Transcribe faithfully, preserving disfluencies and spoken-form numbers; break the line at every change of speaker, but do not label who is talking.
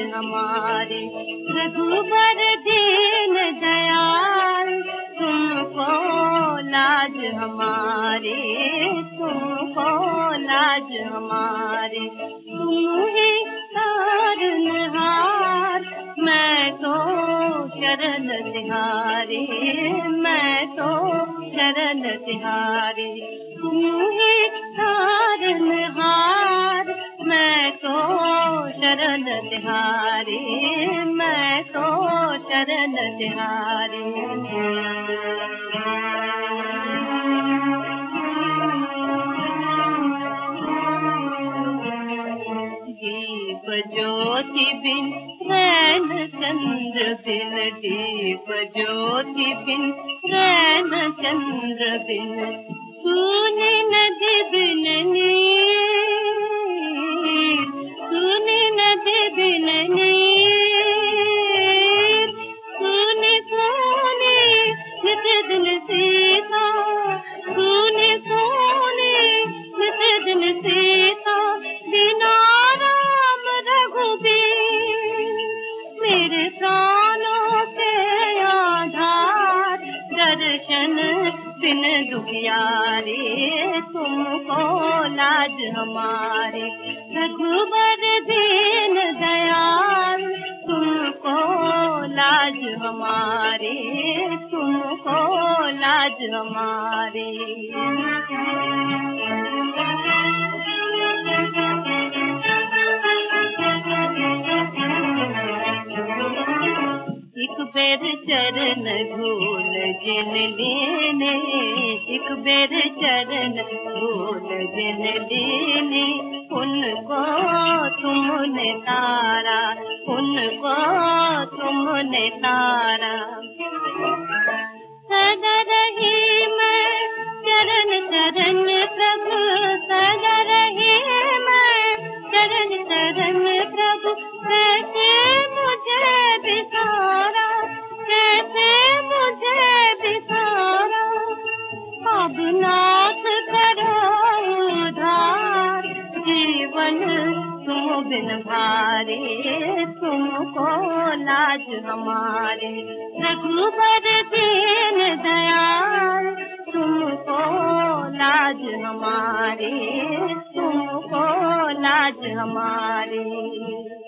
हमारे। रघुबर दीन दयाल तुमको लाज हमारे, तुमको लाज हमारे। तुम ही तारनहार मैं तो शरण तिहारी, मैं तो शरण तिहारी। तुम ही तारनहार मैं तो शरण तिहारी, मैं तो शरण तिहारी। दीप ज्योति बिन रैन चंद्र बिन, दीप ज्योति बिन रैन चंद्र बिन, सूनी नदी बिन नीर, सूनी नदी बिन नीर, सूनी सूनी नित दिन सीता, सूनी सूनी नित दिन सीता। बिना राम रघुबीर मेरे प्राणों के आधार, दर्शन बिन दुखियारे तुमको लाज हमारे। रघुबर दीन दयाल तुमको लाज हमारे, तुमको लाज हमारे। एक बेर चरण धूल जिन लेने, एक बेर चरण धूल जिन लेने, उनको तुमने तारा, उनको तुमने तारा। सदा रही मैं चरण चरण प्रभु, सदा रही मैं चरण चरण प्रभु। कैसे मुझे बिसारा, कैसे मुझे बिसारा, अब नाथ करो उद्धार। जीवन तुम बिन भारे तुमको लाज हमारे। रघुबर दीन दयाल तुमको लाज हमारे, तुमको लाज हमारे।